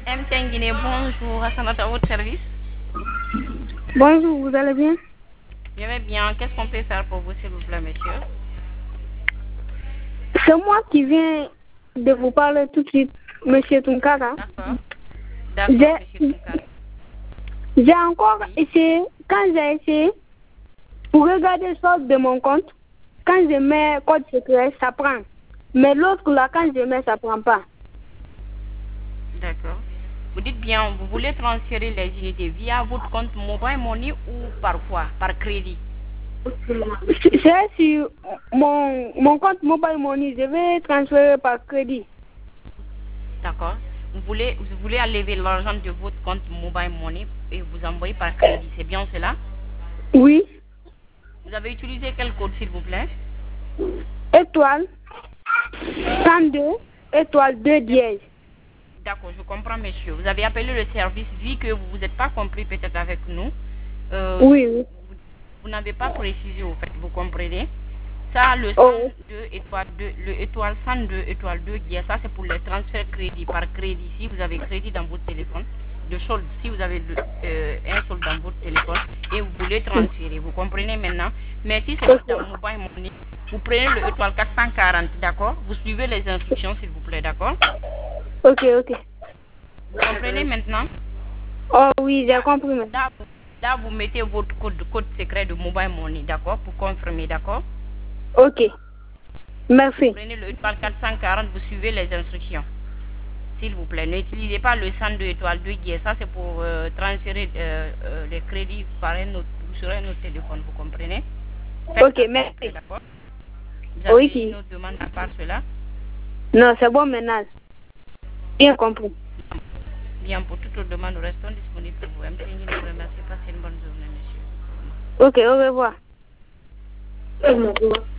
MTN Guinée, bonjour. Hassanat à votre service. Bonjour, vous allez bien? Je vais bien. Qu'est-ce qu'on peut faire pour vous, s'il vous plaît, monsieur? C'est moi qui viens de vous parler tout de suite, monsieur Tunkara. D'accord. D'accord, monsieur Tunkara. J'ai encore essayé, quand j'ai essayé, pour regarder le solde de mon compte, quand je mets code secret, ça prend. Mais l'autre là, quand je mets, ça prend pas. D'accord. Vous dites bien, vous voulez transférer les unités via votre compte Mobile Money ou parfois par crédit? C'est sur mon compte Mobile Money, je vais transférer par crédit. D'accord. Vous voulez enlever l'argent de votre compte Mobile Money et vous envoyer par crédit, c'est bien cela? Oui. Vous avez utilisé quel code, s'il vous plaît? Étoile 102, étoile 2 dièse. D'accord, je comprends, monsieur. Vous avez appelé le service, vu que vous n'êtes pas compris peut-être avec nous. Oui. Vous n'avez pas précisé, au fait, vous comprenez? Ça, le 102 étoile 2, le étoile 102 étoile 2 dièse, ça c'est pour les transferts crédit par crédit. Si vous avez crédit dans votre téléphone, de solde, si vous avez un solde dans votre téléphone et vous voulez transférer, vous comprenez maintenant? Mais si c'est dans Mobile Money, vous prenez le étoile 440, d'accord? Vous suivez les instructions, s'il vous plaît, d'accord? Ok. Vous comprenez maintenant? Oh oui, j'ai compris maintenant. Là, vous mettez votre code secret de Mobile Money, d'accord? Pour confirmer, d'accord? Ok. Merci. Vous prenez le étoile 440, vous suivez les instructions. S'il vous plaît, n'utilisez pas le 102 étoile 2 guiers. Ça, c'est pour transférer les crédits sur un autre téléphone, vous comprenez? Ok, merci. D'accord? Vous avez Oui. une autre demande à part cela? Non, c'est bon maintenant. Bien compris. Bien, pour toute autre demande, nous restons disponibles pour vous. MTN vous remercie. Passez une bonne journée, monsieur. Ok, au revoir.